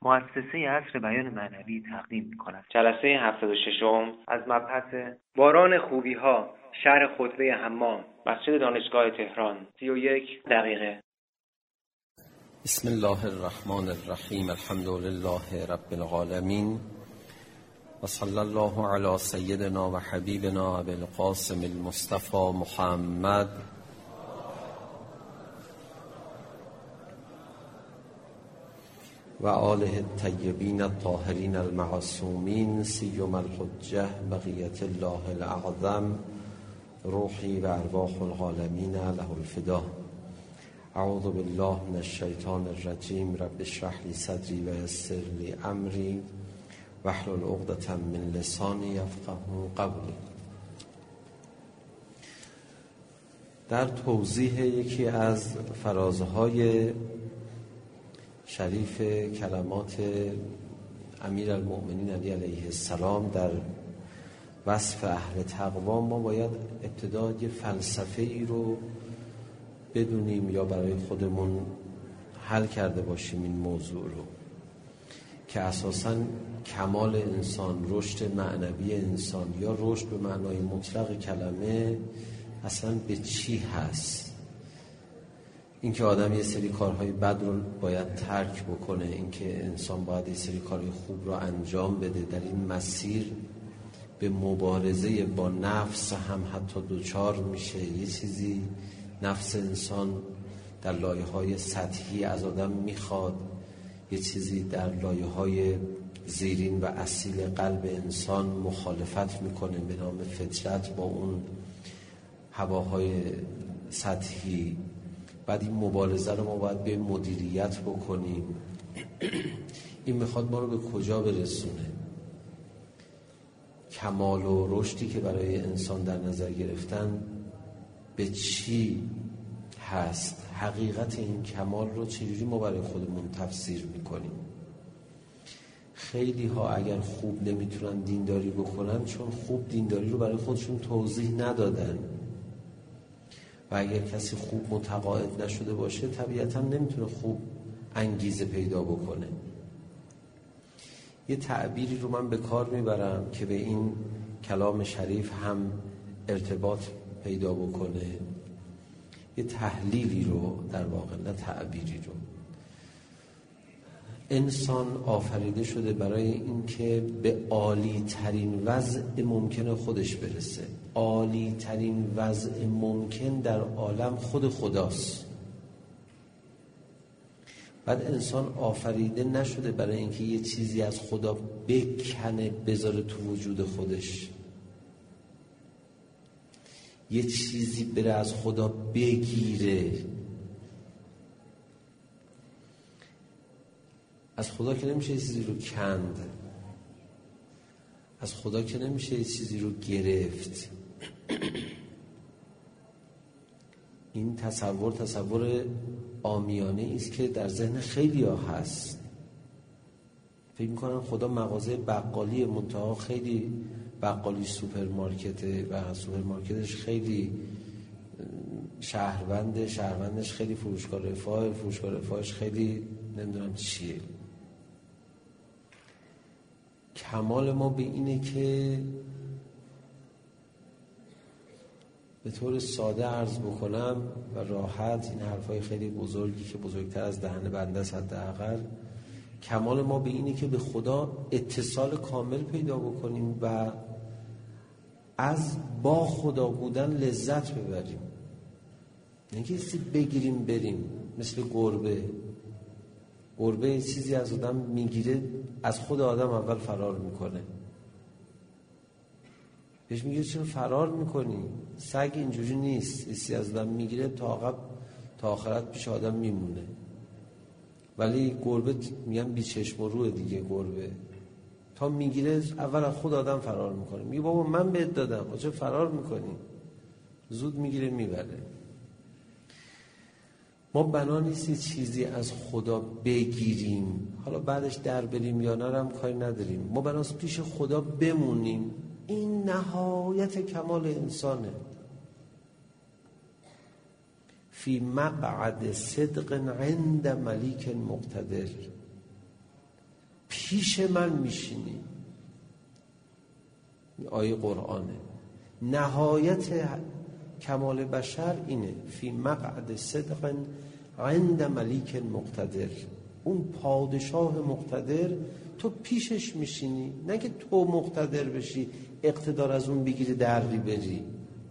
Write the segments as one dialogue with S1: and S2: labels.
S1: مؤسسه عصر بیان معنوی تقدیم می‌کند.
S2: جلسه 76
S1: از مبحث باران خوبی‌ها، شرح خطبه حمام،
S2: مسجد دانشگاه تهران،
S1: 31 دقیقه.
S3: بسم الله الرحمن الرحیم. الحمد لله رب العالمین و صلی الله علی سیدنا و حبیبنا ابی القاسم المصطفى محمد و آله الطیبین الطاهرین المعصومین سیما الحجة بقیة الله الاعظم روحی و ارواح العالمین له الفدا. اعوذ بالله من الشیطان الرجیم. رب اشرح لی صدری و یسر لی امری واحلل عقدة من لسانی یفقهوا قولی. در توضیح یکی از فرازهای شریف کلمات امیرالمؤمنین علی علیه السلام در وصف اهل تقوا، ما باید ابتدا یه فلسفه ای رو بدونیم یا برای خودمون حل کرده باشیم این موضوع رو که اساساً کمال انسان، رشد معنوی انسان یا رشد به معنای مطلق کلمه اصلا به چی هست. اینکه آدم یه سری کارهای بد رو باید ترک بکنه، اینکه انسان باید یه سری کارهای خوب رو انجام بده، در این مسیر به مبارزه با نفس هم حتی دوچار میشه. یه چیزی نفس انسان در لایه‌های سطحی از آدم میخواد، یه چیزی در لایه‌های زیرین و اصیل قلب انسان مخالفت میکنه به نام فطرت با اون هواهای سطحی. بعد این مبارزه رو ما باید به مدیریت بکنیم. این میخواد ما رو به کجا برسونه؟ کمال و رشدی که برای انسان در نظر گرفتن به چی هست؟ حقیقت این کمال رو چجوری ما برای خودمون تفسیر میکنیم؟ خیلی ها اگر خوب نمیتونن دینداری بکنن چون خوب دینداری رو برای خودشون توضیح ندادن، و اگر کسی خوب متقاعد نشده باشه طبیعتا نمیتونه خوب انگیزه پیدا بکنه. یه تعبیری رو من به کار میبرم که به این کلام شریف هم ارتباط پیدا بکنه، یه تحلیلی رو در واقع، نه تعبیری رو. انسان آفریده شده برای این که به عالی ترین وضع ممکن خودش برسه. عالی ترین وضع ممکن در عالم خود خداست. بعد انسان آفریده نشده برای اینکه یه چیزی از خدا بکنه بذاره تو وجود خودش، یه چیزی بره از خدا بگیره. از خدا که نمیشه یه چیزی رو کند، از خدا که نمیشه یه چیزی رو گرفت. این تصور عامیانه است که در ذهن خیلی ها هست. فکر میکنن خدا مغازه بقالی، منتها خیلی بقالی سوپرمارکته و سوپرمارکتش خیلی شهروندش خیلی فروشگاه رفاهش خیلی نمیدونم چیه. کمال ما به اینه که به طور ساده عرض بکنم و راحت، این حرفای خیلی بزرگی که بزرگتر از دهن بنده است حداقل، کمال ما به اینه که به خدا اتصال کامل پیدا بکنیم و از با خدا بودن لذت ببریم. نه که چیزی بگیریم بریم، مثل گربه چیزی از آدم میگیره، از خود آدم اول فرار میکنه. بهش میگه چرا فرار میکنی؟ سگ اینجوری نیست، چیزی از آدم میگیره تا آخرت پیش آدم میمونه. ولی گربه میگن بی چشم و روه دیگه. گربه تا میگیره اول از خود آدم فرار میکنه. میگه بابا من بهت دادم، چرا فرار میکنی؟ زود میگیره میبره. ما بنا نیست چیزی از خدا بگیریم، حالا بعدش در بریم یا نرم کاری نداریم. ما بناست پیش خدا بمونیم. این نهایت کمال انسانه. فی مقعد صدق عند ملیک مقتدر. پیش من میشینی. آیه قرآنه. نهایت کمال بشر اینه، فی مقعد صدق عند ملیک مقتدر. اون پادشاه مقتدر تو پیشش میشینی، نه که تو مقتدر بشی اقتدار از اون بگیری دری بری.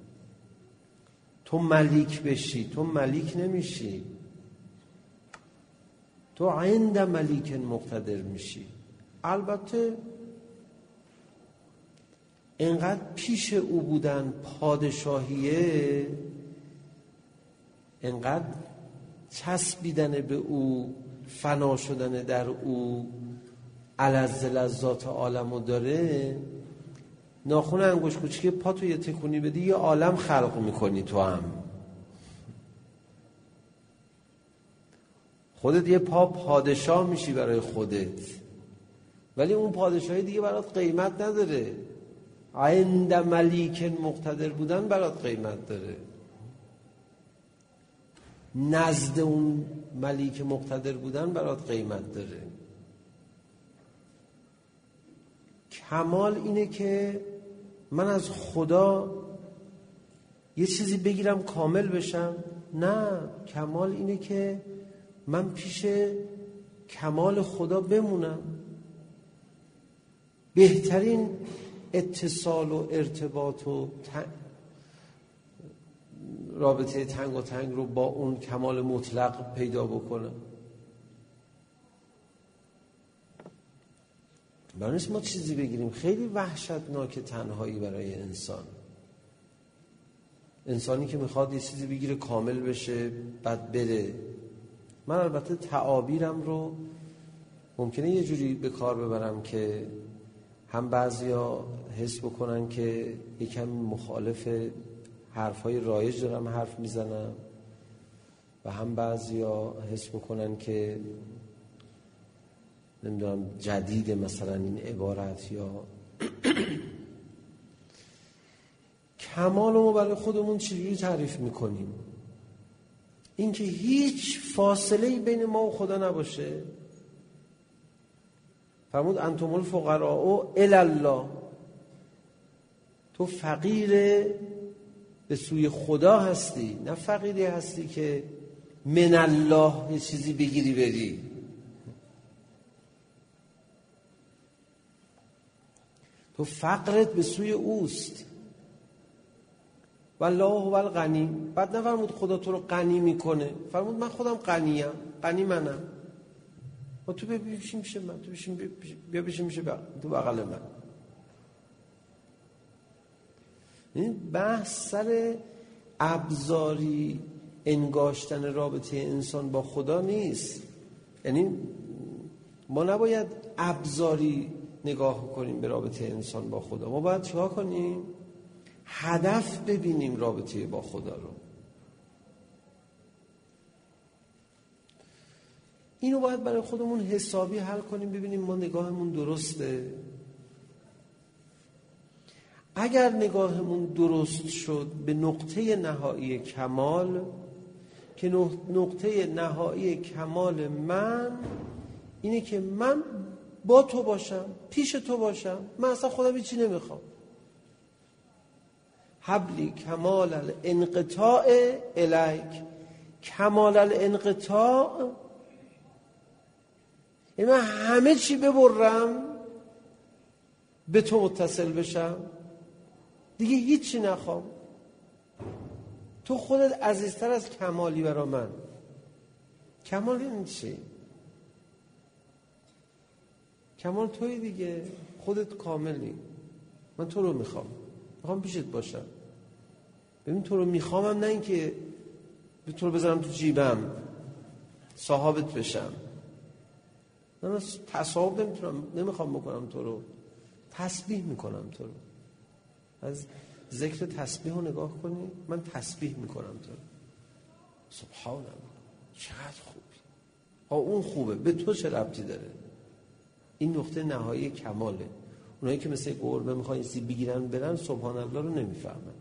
S3: تو ملیک بشی، تو ملیک نمیشی، تو عند ملیک مقتدر میشی. البته اینقدر پیش او بودن پادشاهیه، اینقدر چسبیدن به او، فنا شدن در او، الذ لذات عالمو داره. ناخن انگشت کوچیک پا تو یه تکونی بدی یه عالم خلق میکنی. تو هم خودت یه پا پادشاه میشی برای خودت، ولی اون پادشاهی دیگه برات قیمت نداره. عند ملیک مقتدر بودن برات قیمت داره. نزد اون ملیک مقتدر بودن برات قیمت داره. کمال اینه که من از خدا یه چیزی بگیرم کامل بشم. نه، کمال اینه که من پیش کمال خدا بمونم. بهترین اتصال و ارتباط و رابطه تنگ و تنگ رو با اون کمال مطلق پیدا بکنم. برای ما چیزی بگیریم. خیلی وحشتناک تنهایی برای انسان. انسانی که میخواد یه چیزی بگیره کامل بشه بعد بره. من البته تعابیرم رو ممکنه یه جوری به کار ببرم که هم بعضیا حس بکنن که یکم مخالف حرفای رایج دارم حرف میزنم و هم بعضیا حس بکنن که نمیدونم جدید مثلا این عبارت یا کمال رو برای خودمون چجوری تعریف میکنیم؟ اینکه هیچ فاصله‌ای بین ما و خدا نباشه. فرمود انتم الفقراء الی الله. تو فقیر به سوی خدا هستی، نه فقیری هستی که من الله یه چیزی بگیری بری. تو فقرت به سوی اوست. والله هو الغنی. بعد نفرمود خدا تو رو غنی میکنه، فرمود من خودم غنیم، غنی منم. و تو بشین میشه من، تو بشین میشه تو بغل من. این بحث سر ابزاری انگاشتن رابطه انسان با خدا نیست. یعنی ما نباید ابزاری نگاه کنیم به رابطه انسان با خدا. ما باید چیکار کنیم؟ هدف ببینیم رابطه با خدا رو. اینو باید برای خودمون حسابی حل کنیم، ببینیم ما نگاهمون درسته. اگر نگاهمون درست شد به نقطه نهایی کمال، که نقطه نهایی کمال من اینه که من با تو باشم، پیش تو باشم، من اصلا خودم هیچی نمیخوام. حبلی کمال الانقطاع الیک. کمال الانقطاع یعنی من همه چی ببرم به تو متصل بشم، دیگه هیچی نخوام. تو خودت عزیزتر از کمالی برا من. کمال این چی؟ کمال توی دیگه، خودت کاملی. من تو رو میخوام پیشت باشم. ببین تو رو میخوامم، نه اینکه تو رو بذارم تو جیبم صاحبت بشم. من تصاحب نمیخوام بکنم، تو رو تسبیح میکنم. تو رو از ذکر تسبیح رو نگاه کنی، من تسبیح میکنم تو رو. سبحان الله، چقدر خوبی. اون خوبه، به تو چه ربطی داره؟ این نقطه نهایی کماله. اونایی که مثل گربه میخوان یه چیزی بگیرن برن، سبحان الله رو نمیفهمن.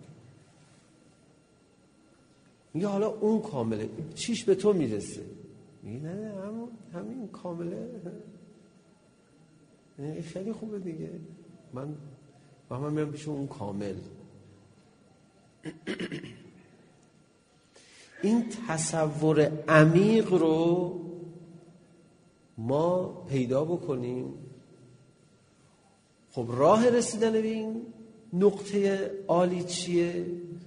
S3: میگه حالا اون کامله، چیش به تو میرسه؟ میگه نه همین کامله. خیلی خوبه دیگه، من میرم پیش اون کامل. این تصور عمیق رو ما پیدا بکنیم. خب راه رسیدن به این نقطه عالی چیه؟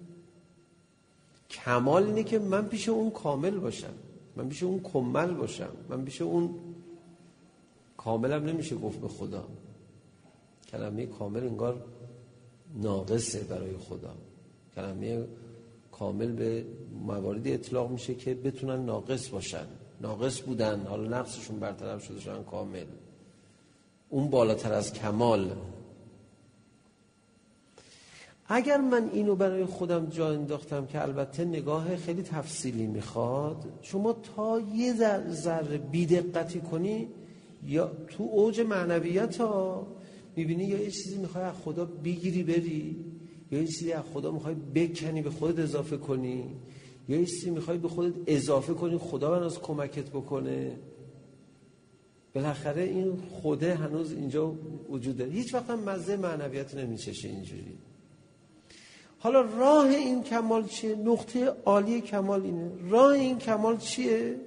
S3: کمال اینه که من پیش اون کامل باشم، من پیش اون کمل باشم، من پیش اون کاملم نمیشه گفت به خدا. کلمه کامل انگار ناقصه برای خدا. کلمه کامل به مواردی اطلاق میشه که بتونن ناقص باشن، ناقص بودن، حالا نقصشون برطرف شده شدن کامل. اون بالاتر از کمال. اگر من اینو برای خودم جا انداختم که البته نگاه خیلی تفصیلی میخواد، شما تا یه ذره بی‌دقتی کنی یا تو اوج معنویت ها میبینی یا یه چیزی میخوای از خدا بگیری بری، یا یه چیزی از خدا میخوای بکنی به خودت اضافه کنی، یا یه چیزی میخوای به خودت اضافه کنی خدا هنوز کمکت بکنه. بالاخره این خوده هنوز اینجا وجود داره. هیچ وقت هم مزه معنویت نمیچشه اینجوری. حالا راه این کمال چیه؟ نقطه عالی کمال اینه. راه این کمال چیه؟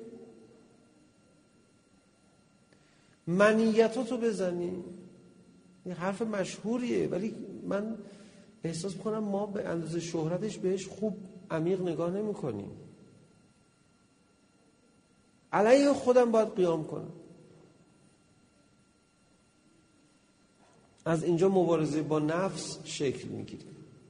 S3: منیتاتو بزنی. این حرف مشهوریه ولی من احساس میکنم ما به اندازه شهرتش بهش خوب عمیق نگاه نمی کنیم. علیه خودم باید قیام کنم. از اینجا مبارزه با نفس شکل میگیره.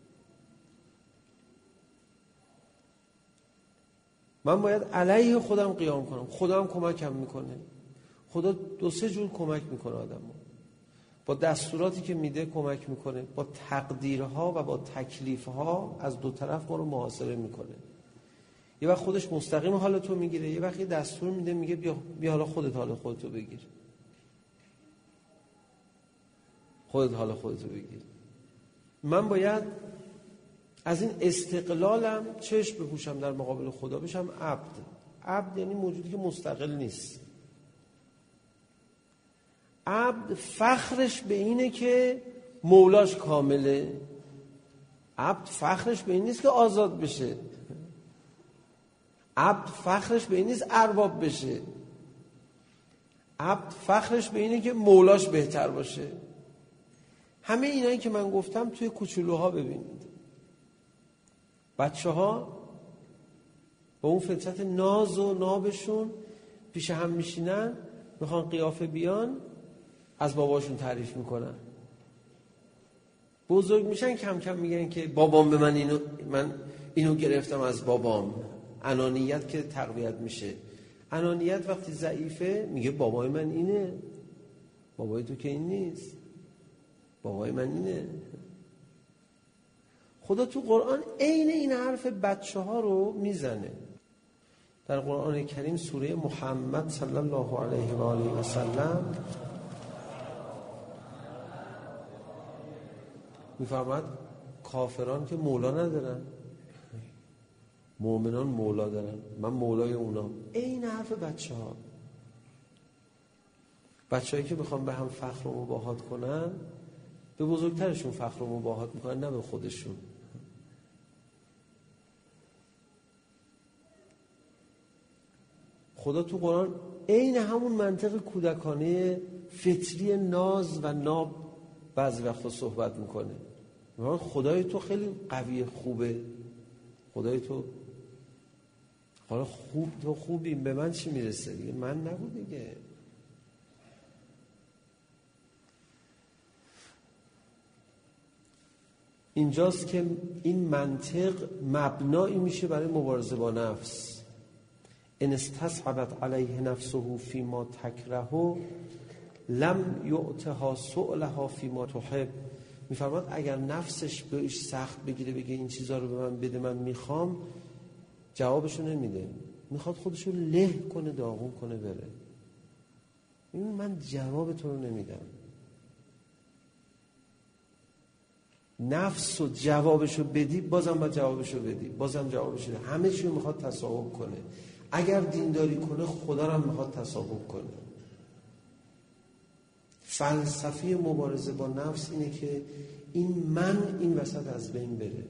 S3: من باید علیه خودم قیام کنم. خدا هم کمکم میکنه. خدا 2-3 جور کمک میکنه آدمو. با دستوراتی که میده کمک میکنه، با تقدیرها و با تکلیفها از دو طرف ما رو محاصره میکنه. یه وقت خودش مستقیم حالتو میگیره، یه وقت یه دستور میده میگه بیا حالا خودت حال خودتو بگیر. خودت حال خودتو بگیر. من باید از این استقلالم چشم بپوشم در مقابل خدا، بشم عبد. عبد یعنی موجودی که مستقل نیست. عبد فخرش به اینه که مولاش کامله. عبد فخرش به این نیست که آزاد بشه. عبد فخرش به این نیست ارباب بشه. عبد فخرش به اینه که مولاش بهتر باشه. همه اینایی که من گفتم توی کوچولوها ببینید. بچه‌ها با اون فطرت ناز و نابشون پیش هم میشینن، میخوان قیافه بیان، از باباشون تعریف میکنن. بزرگ میشن کم کم میگن که بابام به من اینو گرفتم از بابام. انانیت که تقویت میشه. انانیت وقتی ضعیفه میگه بابای من اینه، بابای تو که این نیست، بابای من اینه. خدا تو قرآن عین این حرف بچه ها رو میزنه. در قرآن کریم سوره محمد صلی الله علیه و آله و سلم میفرماد کافران که مولا ندارن، مؤمنان مولا دارن، من مولای اونا. این حرف بچه ها. بچه هایی که میخوان به هم فخر و مباهات کنن، به بزرگترشون فخر و مباهات میکنن، نه به خودشون. خدا تو قرآن عین همون منطق کودکانه فطری ناز و ناب بعضی وقتا صحبت میکنه. خدای تو خیلی قوی خوبه، خدای تو حالا تو خوبی، به من چی میرسه دیگه؟ من نگو دیگه. اینجاست که این منطق مبنایی میشه برای مبارزه با نفس. ان استصعبت علیه نفسه فیما تکره لم یعطها سؤلها فیما تحب. میفرماد اگر نفسش بهش سخت بگیره بگه این چیزا رو به من بده من میخوام، جوابشو نمیده، میخواد خودشو له کنه داغون کنه بره. این من جوابتون رو نمیدم. نفس و جوابشو بدی بازم باید جوابشو بدی، بازم جوابشو بدی. همه چی رو میخواد تصاحب کنه. اگر دینداری کنه خدا رو هم میخواد تصاحب کنه. فلسفه مبارزه با نفس اینه که این وسط از بین بره.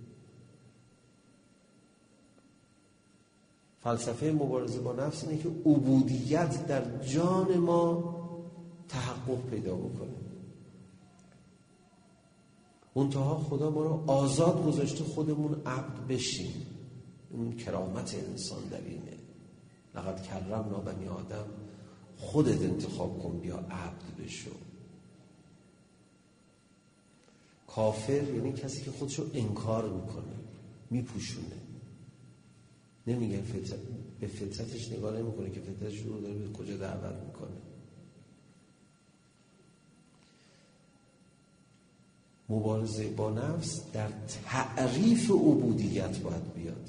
S3: فلسفه مبارزه با نفس اینه که عبودیت در جان ما تحقق پیدا بکنه. منتها خدا ما رو آزاد گذاشته خودمون عبد بشیم. اون کرامت انسان در اینه. لقد کرمنا بنی آدم، خودت انتخاب کن بیا عبد بشو. کافر یعنی کسی که خودشو انکار میکنه، میپوشونه، نمیگه به فطرتش نگاه نمیکنه که فطرتش رو داره به کجا دعوت میکنه. مبارزه با نفس در تعریف عبودیت باید بیاد.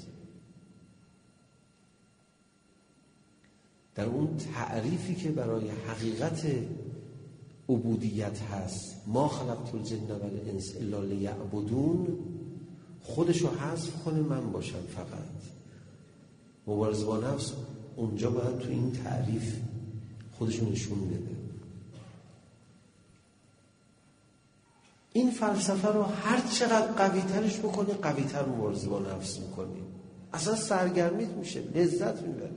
S3: در اون تعریفی که برای حقیقت عبودیت هست، ما خلقت الجن والانس الا لیعبدون، خودشو حذف کنه من باشم فقط. مبارزه با نفس اونجا باید تو این تعریف خودشو نشون بده. این فلسفه رو هر چقدر قوی ترش بکنی قوی تر مبارزه با نفس میکنی، اصلا سرگرمیت میشه، لذت میبری.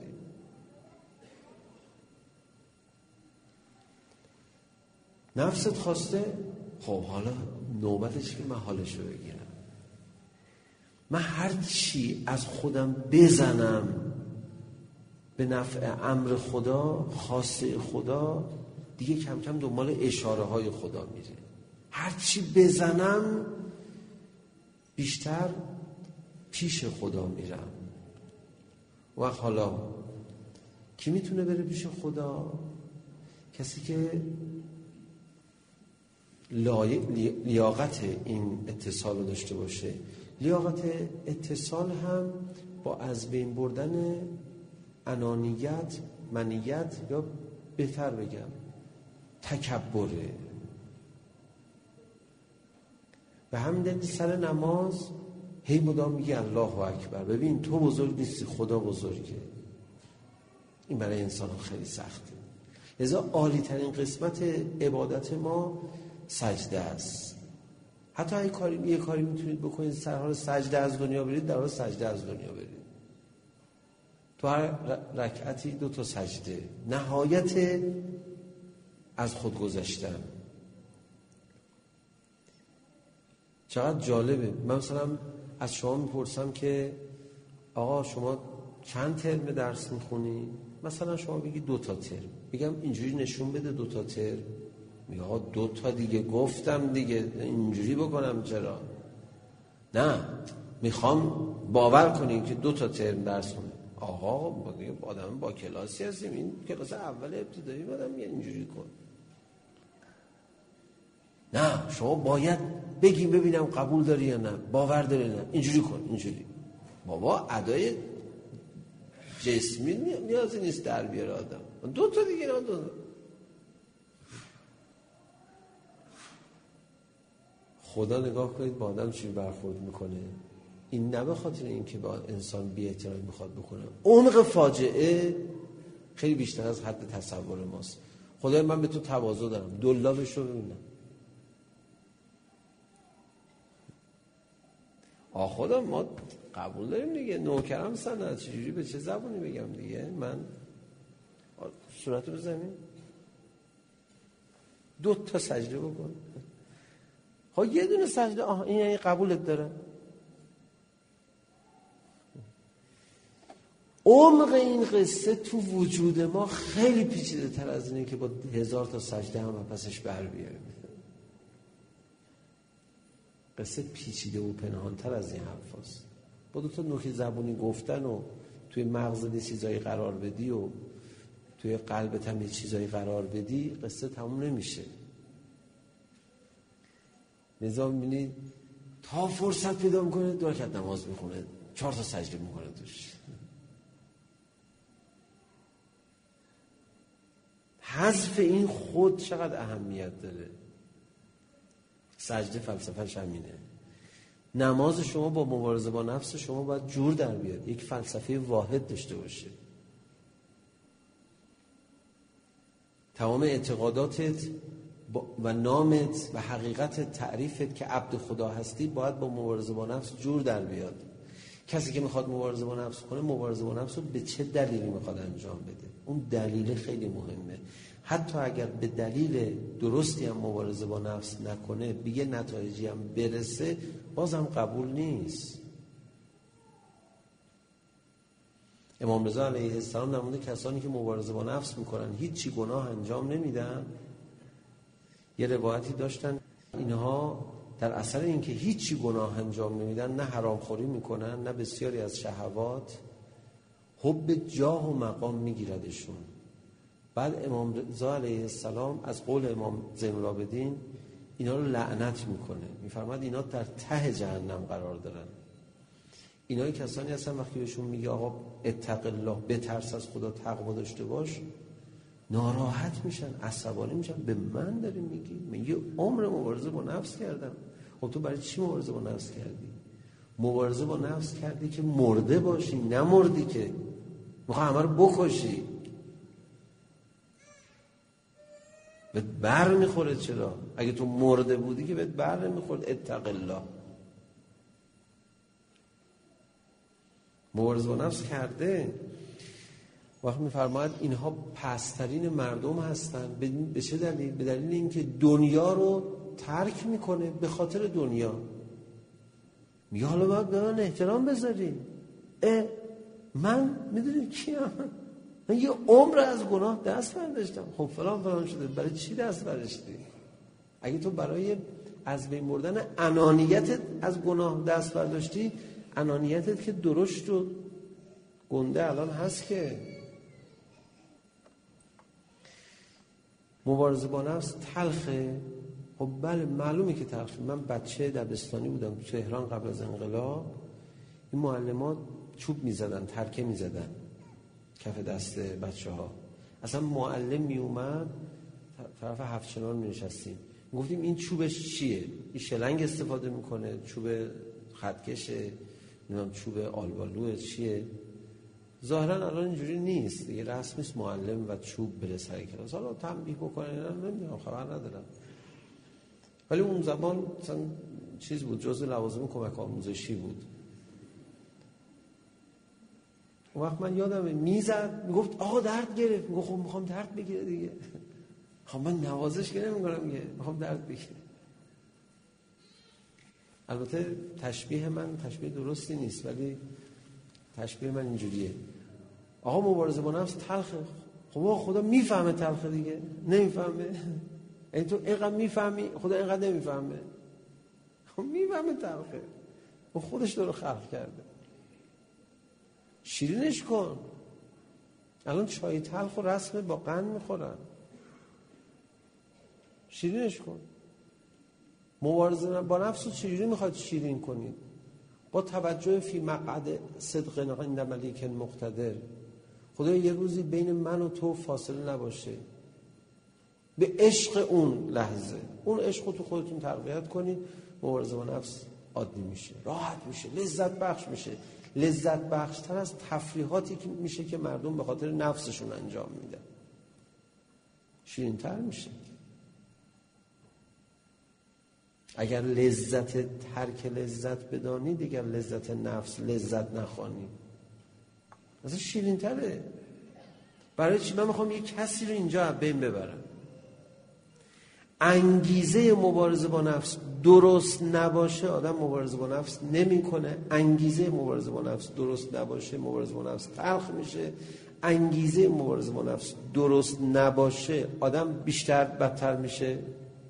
S3: نفست خواسته، خب حالا نوبتش که من حالشو بگیرم. من هر چی از خودم بزنم به نفع امر خدا، خاصه خدا، دیگه کم کم دنبال اشاره های خدا میره. هر چی بزنم بیشتر پیش خدا میرم. و حالا کی میتونه بره پیش خدا؟ کسی که لیاقت این اتصال رو داشته باشه. لیاقت اتصال هم با از بین بردن انانیت، منیت، یا بهتر بگم تکبره. به همین دلیل سر نماز هی مدام میگه الله اکبر. ببین تو بزرگ نیستی، خدا بزرگه. این برای انسان خیلی سخته. لذا عالی ترین قسمت عبادت ما سجده است. حتی یه کاری میتونید بکنید سر حال سجده از دنیا برید، در حال سجده از دنیا برید. تو هر رکعتی 2 سجده، نهایت از خود گذشتن. چقدر جالبه. من مثلا از شما میپرسم که آقا شما چند ترم درس میخونی؟ مثلا شما بگی 2 ترم. بگم اینجوری نشون بده 2 ترم. میگه آقا 2 دیگه گفتم دیگه، اینجوری بکنم چرا؟ نه، میخوام باور کنیم که 2 ترم درس خونی. آقا آدم با کلاسی هستیم، این کلاس اول ابتدایی بودم میگه اینجوری کن. نه، شما باید بگی ببینم قبول داری یا نه، باور داری یا نه، اینجوری کن، اینجوری. بابا ادای جسمی نیازی نیست در بیاره آدم. 2 دیگه نه 2. خدا نگاه کنید با آدم چی برخورد میکنه. این نه به خاطر اینکه با انسان بی احترامی میخواد بکنه. عمق فاجعه خیلی بیشتر از حد تصور ماست. خدای من به تو تواضع دارم، دلابش رو ببینم. خدا ما قبول داریم دیگه، نوکرم سند، چجوری به چه زبونی بگم دیگه؟ من صورت رو زمین 2 سجده بکن. یه دونه سجده، این یعنی قبولت داره. عمق این قصه تو وجود ما خیلی پیچیده تر از اینه که با 1000 سجده هم پسش بر بیاریم. قصه پیچیده و پنهانتر از این حرف هست. با 2 نوک زبونی گفتن و توی مغزت یه چیزایی قرار بدی و توی قلبت هم یه چیزایی قرار بدی، قصه تموم نمیشه. نظام میبینی تا فرصت پیدا میکنه 2 رکعت نماز میخونه، 4 سجده میکنه توش. حذف این خود چقدر اهمیت داره. سجده فلسفه‌ش همینه. نماز شما با مبارزه با نفس شما باید جور در بیاد، یک فلسفه واحد داشته باشه. تمام اعتقاداتت و نامت و حقیقت تعریفت که عبد خدا هستی باید با مبارزه با نفس جور در بیاد. کسی که میخواد مبارزه با نفس کنه، مبارزه با نفس رو به چه دلیلی میخواد انجام بده؟ اون دلیل خیلی مهمه. حتی اگر به دلیل درستی هم مبارزه با نفس نکنه، بگه نتایجی هم برسه، بازم قبول نیست. امام رضا علیه السلام در مورد کسانی که مبارزه با نفس میکنن هیچی گناه انجام نمیدن، یه روایتی داشتن اینها در اثر اینکه هیچی گناه انجام نمیدن، نه حرامخوری میکنن نه بسیاری از شهوات، حب جاه و مقام میگیردشون. بعد امام رضا علیه السلام از قول امام زین العابدین اینا رو لعنت میکنه، میفرماد اینا در ته جهنم قرار دارن. اینا کسانی هستن وقتی بهشون میگه آقا اتق الله، بترس از خدا، تقوا داشته باش، ناراحت میشن، عصبانی میشن. به من داری میگی؟ من یه عمر مبارزه با نفس کردم. خب تو برای چی مبارزه با نفس کردی؟ مبارزه با نفس کردی که مرده باشی، نمردی که میخوای همه رو بکشی. بهت بر میخوره. چرا؟ اگه تو مرده بودی که بهت بر نمیخورد. اتق الله. مبارزه با نفس کرده. وقتی میفرماید اینها پسترین مردم هستن. به چه دلیل؟ به دلیل اینکه دنیا رو ترک میکنه به خاطر دنیا. میگه حالا باید به من احترام بذاری. من میدونی کیم؟ من یه عمر از گناه دست برداشتم. خب فلان شده. برای چی دست برداشتی؟ اگه تو برای از بین بردن انانیتت از گناه دست برداشتی، انانیتت که درشت و گنده الان هست که. مبارزه با نفس تلخه. خب بله معلومه که تلخه. من بچه دبستانی بودم تو تهران قبل از انقلاب. این معلمات چوب میزدن، ترکه میزدن کف دست بچه ها. اصلا معلم میومد طرف هفت چنار می نشستیم، گفتیم این چوبش چیه؟ این شلنگ استفاده میکنه، چوب خطکشه، نمیدونم چوب آلبالوه، چیه؟ ظاهرا الان اینجوری نیست دیگه، رسم نیست معلم و چوب بره سر کلاس. حالا تنبیه بکنه اینا نمیدونم، خبر ندارم. ولی اون زمان مثلا چیز بود، جزء لوازم کمک آموزشی بود. اون وقت من یادمه میزد، میگفت آقا درد گرفت. میگفت خب میخوام درد بگیره دیگه. خب من نوازش که نمیکنم دیگه، میخوام درد بگیره. البته تشبیه من تشبیه درستی نیست، ولی تشبیه من اینجوریه. آقا مبارزه با نفس تلخه. خب خدا میفهمه تلخه دیگه. نمیفهمه؟ این تو اینقدر میفهمی، خدا اینقدر نمیفهمه. خب میفهمه تلخه. و خودش تو رو خلق کرده. شیرینش کن. الان چای تلخ و رسم با قند میخورن. شیرینش کن. مبارزه با نفس رو چجوری میخواد شیرین کنید؟ با توجه فی مقعد صدق عند ملیک مقتدر. خدا یه روزی بین من و تو فاصله نباشه، به عشق اون لحظه، اون عشق رو تو خودتون تقویت کنید. مبارزه با نفس عادی میشه، راحت میشه، لذت بخش میشه. لذت بخش تر از تفریحاتی که میشه که مردم به خاطر نفسشون انجام میدن. شیرین تر میشه. اگر لذت ترک لذت بدانی، دیگر لذت نفس لذت نخوانی. مثلا شیرین تره. برای چی؟ من میخوام یک کسی رو اینجا بین ببرم. انگیزه مبارزه با نفس درست نباشه، آدم مبارزه با نفس نمیکنه. انگیزه مبارزه با نفس درست نباشه، مبارزه با نفس تلخ میشه. انگیزه مبارزه با نفس درست نباشه، آدم بیشتر بدتر میشه.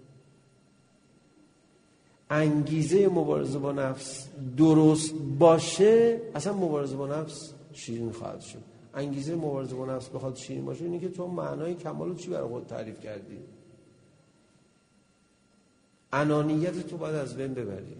S3: انگیزه مبارزه با نفس درست باشه، اصلا مبارزه با نفس شیرین خواهد شد. انگیزه مبارزه با نفس بخواد شیرین باشه، اینه که تو معنای کمال رو چی برای خود تعریف کردی؟ انانیت تو باید از بین ببری.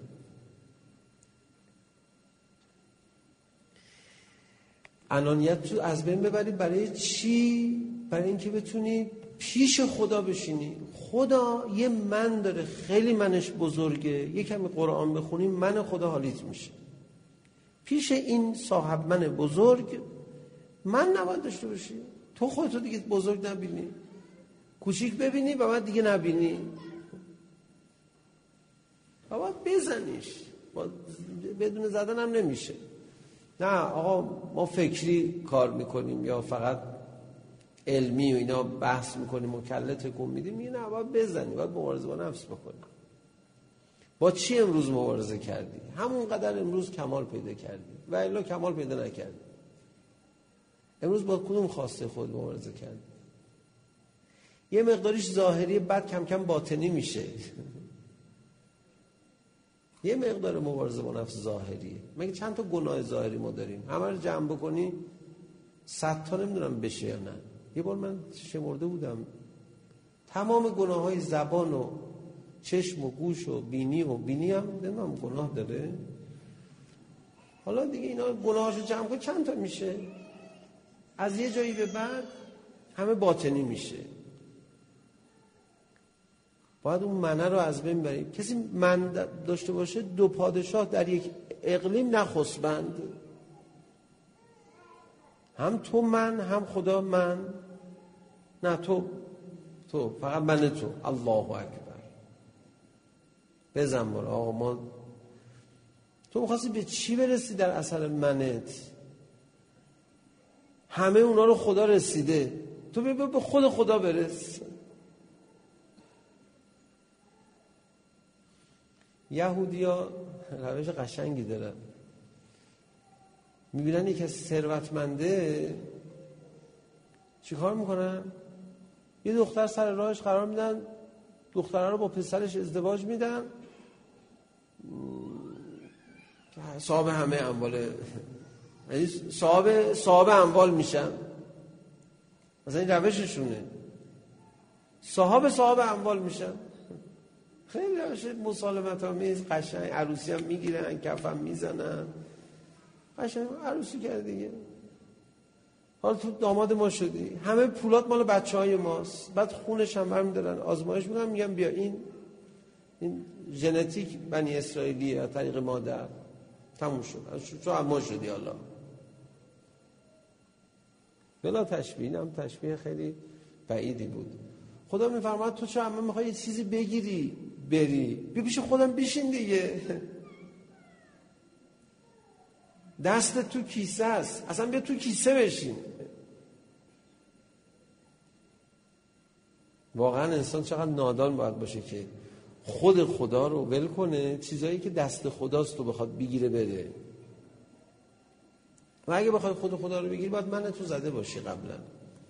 S3: انانیت تو از بین ببری برای چی؟ برای اینکه بتونی پیش خدا بشینی. خدا یه من داره، خیلی منش بزرگه. یه کمی قرآن بخونی من خدا حالیت میشه. پیش این صاحب من بزرگ من نباید داشته باشی. تو خودتو دیگه بزرگ نبینی. کوچیک ببینی و بعد دیگه نبینی و بعد بزنیش. بدون زدن هم نمیشه. نه آقا ما فکری کار میکنیم یا فقط علمی و اینا بحث میکنیم و کله تکون میدیم. نه، باید بزنی، باید مبارزه با نفس بکنی. با چی امروز مبارزه کردی؟ همون قدر امروز کمال پیدا کردی و الا کمال پیدا نکردی. امروز با کدوم خواسته خود مبارزه کردی؟ یه مقداریش ظاهری، بعد کم کم باطنی میشه. یه مقدار مبارزه با نفس ظاهریه. مگه چند تا گناه ظاهری ما داریم؟ همه رو جمع بکنی 100 تا نمیدونم بشه یا نه. یه بار من شمرده بودم تمام گناههای زبان و چشم و گوش و بینی هم نمیدونم گناه داره. حالا دیگه اینا گناهاشو جمع کن چند تا میشه؟ از یه جایی به بعد همه باطنی میشه. باید اون منه رو از بین بریم. کسی من داشته باشه 2 پادشاه در یک اقلیم نخسبند. هم تو من، هم خدا من. نه تو فقط من تو. الله اکبر. بزن برو آقا. ما تو می‌خواستی به چی برسی در اثر منت؟ همه اونا رو خدا رسیده، تو به خود خدا برس. یهودی‌ها روش قشنگی دارن. میبینن یکی از ثروتمنده چیکار میکنن؟ یه دختر سر راهش قرار میدن، دختره رو با پسرش ازدواج میدن، صاحب همه اموال، یعنی صاحب اموال میشن. مثلا این روششونه، صاحب اموال میشن. خیلی روش مسالمت آمیز قشنگ. عروسی هم میگیرن، کف هم میزنن، قشنگ عروسی کرده دیگه. حالا تو داماد ما شدی، همه پولات مال بچهای ماست. بعد خونش هم برمی‌دارن آزمایش میکنن، میگن بیا این ژنتیک بنی اسرائیلیه از طریق مادر. تموم شد، تو ما شدی. حالا بلا تشبیه، هم تشبیه خیلی بعیدی بود. خدا میفرماد تو چه همه میخوای یه چیزی بگیری بری، بیا پیش خودم بشین دیگه. دست تو کیسه است، اصلا بیا تو کیسه بشین. واقعا انسان چقدر نادان باید باشه که خود خدا رو ول کنه، چیزایی که دست خداست رو بخواد بگیره بره. و اگه بخواد خود خدا رو بگیری باید من تو زده باشی قبلا.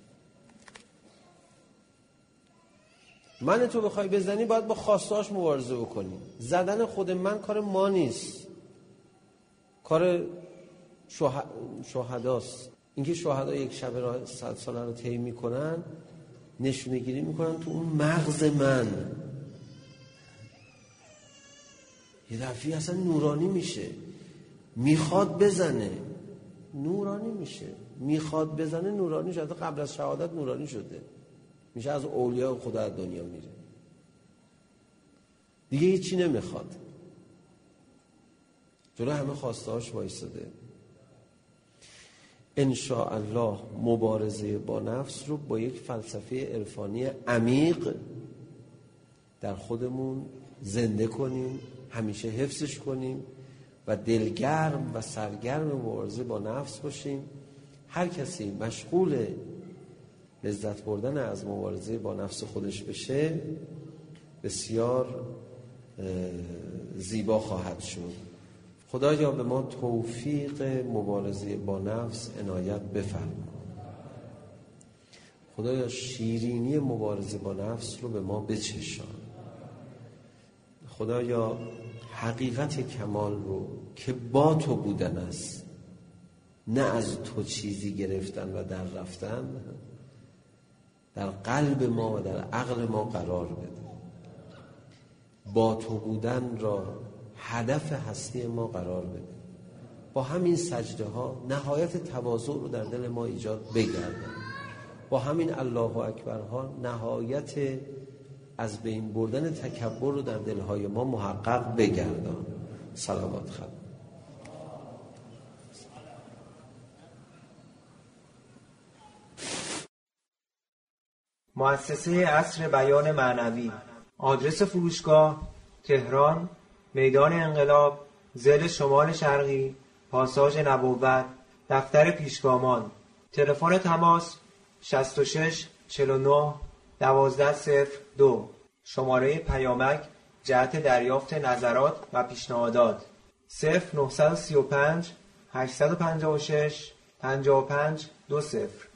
S3: من تو بخوای بزنی باید با خواستهاش مبارزه بکنی. زدن خود من کار ما نیست، کار شهداست. اینکه شهدا یک شب راه 100 ساله رو طی میکنن، نشونه گیری میکنن تو اون مغز من. یه دفعه اصلا نورانی میشه، میخواد بزنه نورانی میشه، میخواد بزنه نورانی شده. قبل از شهادت نورانی شده، میشه از اولیاء خدا از دنیا میره دیگه، هیچی نمیخواد، جلو همه خواستهاش وایساده. انشاءالله مبارزه با نفس رو با یک فلسفه عرفانی عمیق در خودمون زنده کنیم، همیشه حفظش کنیم و دلگرم و سرگرم مبارزه با نفس باشیم. هر کسی مشغول لذت بردن از مبارزه با نفس خودش بشه بسیار زیبا خواهد شد. خدایا به ما توفیق مبارزه با نفس عنایت بفرما. خدایا شیرینی مبارزه با نفس رو به ما بچشان. خدایا حقیقت کمال رو که با تو بودن است، نه از تو چیزی گرفتن و در رفتن، در قلب ما و در عقل ما قرار بده. با تو بودن را هدف هستی ما قرار بده. با همین سجده ها نهایت تواضع رو در دل ما ایجاد بگردن. با همین الله اکبر ها نهایت از بین بردن تکبر رو در دلهای ما محقق بگردان. صلوات خدا.
S4: مؤسسه عصر بیان معنوی. آدرس فروشگاه: تهران، میدان انقلاب، ضلع شمال شرقی، پاساژ نبوت، دفتر پیشگامان. تلفن تماس 66 49 1202. شماره پیامک جهت دریافت نظرات و پیشنهادات 0935 856 55 20.